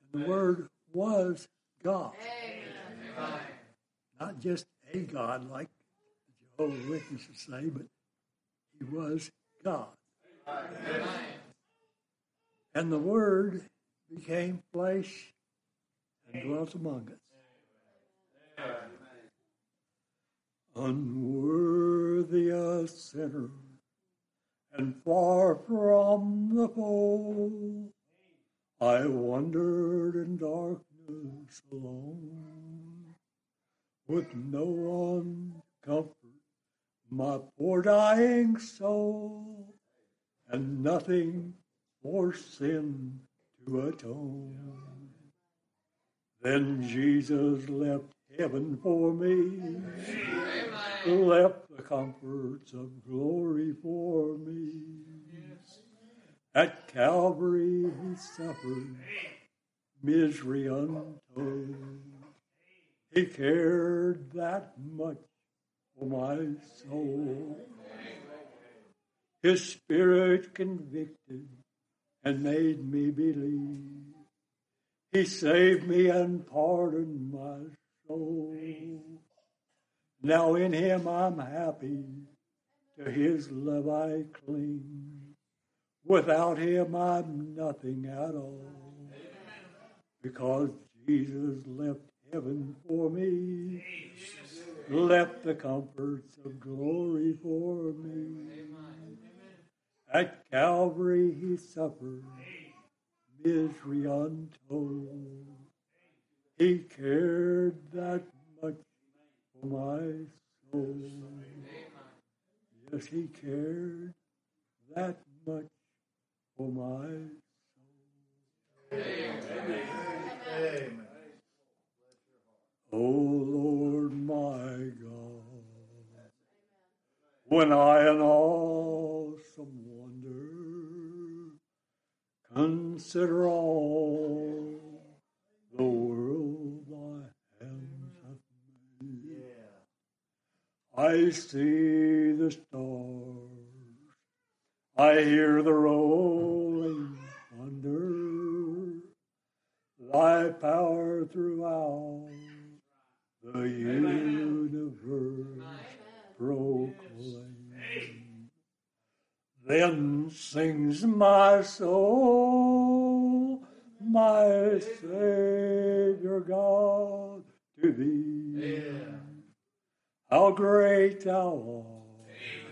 And the Word was God. Amen. Not just a God like the Jehovah's Witnesses say, but he was God. Amen. And the Word became flesh and dwelt among us. Unworthy a sinner and far from the fold, I wandered in darkness alone, with no one to comfort my poor dying soul, and nothing for sin to atone. Then Jesus left heaven for me, left the comforts of glory for me. At Calvary he suffered misery untold. He cared that much for my soul. His Spirit convicted and made me believe. He saved me and pardoned my soul. Now in him I'm happy, to his love I cling. Without him I'm nothing at all, because Jesus left heaven for me, left the comforts of glory for me. At Calvary he suffered misery untold. He cared that much for my soul. Yes, he cared that much for my soul. Amen. Oh Lord my God, when I in awesome wonder consider all the world thy hands have made, I see the stars, I hear the rolling thunder, thy power throughout the universe proclaim. Then sings my soul, my Savior God, to thee. How great thou art,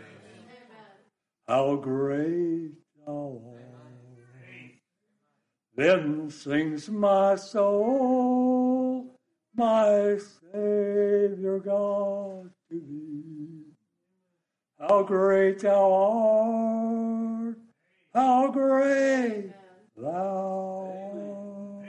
how great thou art. Then sings my soul, my Savior God, to thee. How great thou art, how great thou art.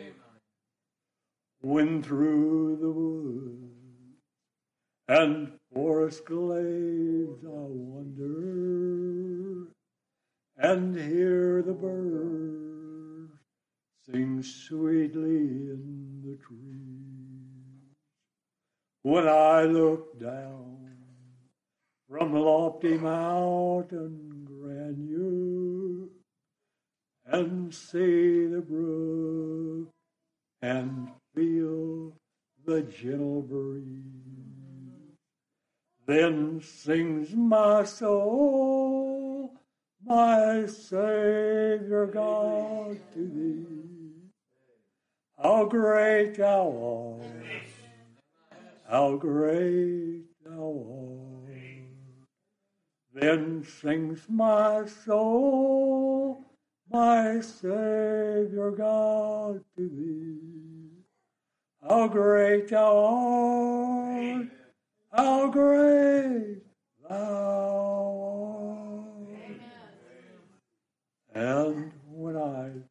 When through the woods and forest glades I wander, and hear the birds sing sweetly in the trees. When I look down from lofty mountain grandeur, and see the brook, and feel the gentle breeze, then sings my soul, my Savior God, to thee. How great thou art, how great thou art. Then sings my soul, my Savior God, to thee. How great thou art, how great thou art. And when I think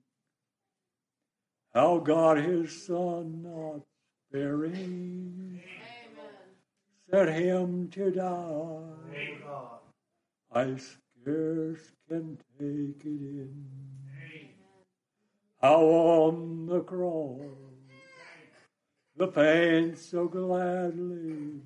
how God his Son not sparing sent him to die, I scarce can take it in. How on the cross the pain so gladly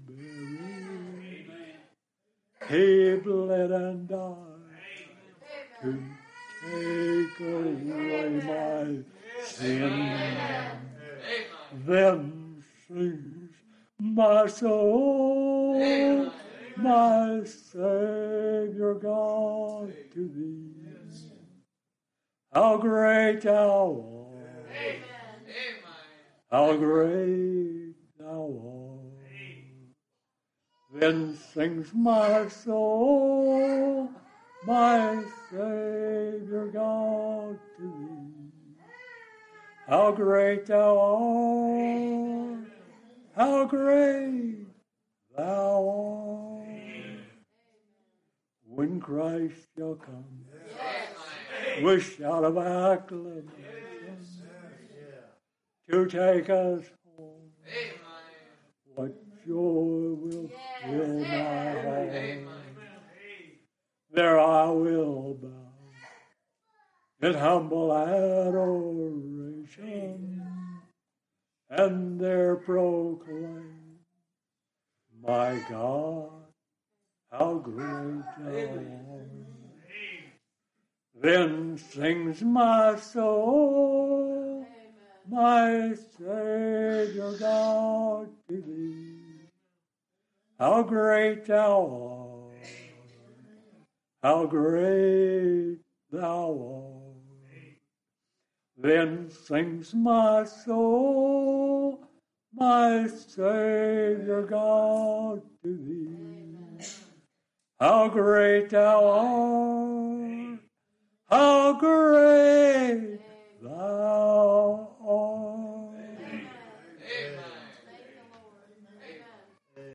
bearing, he bled and died to take away my sin. Amen. Then sings my soul, Amen. my Savior God, to thee. How great thou art, Amen. how great thou art. Then sings my soul, my Savior God, to thee. How great thou art, how great thou art. When Christ shall come, with shout of acclamation, to take us home, what joy will fill my heart. There I will bow in humble adoration, and there proclaim, my God, how great thou art. Then sings my soul, my Savior God, to thee. How great thou art, how great thou art. Then sings my soul, my Savior God, to thee. How great thou art, how great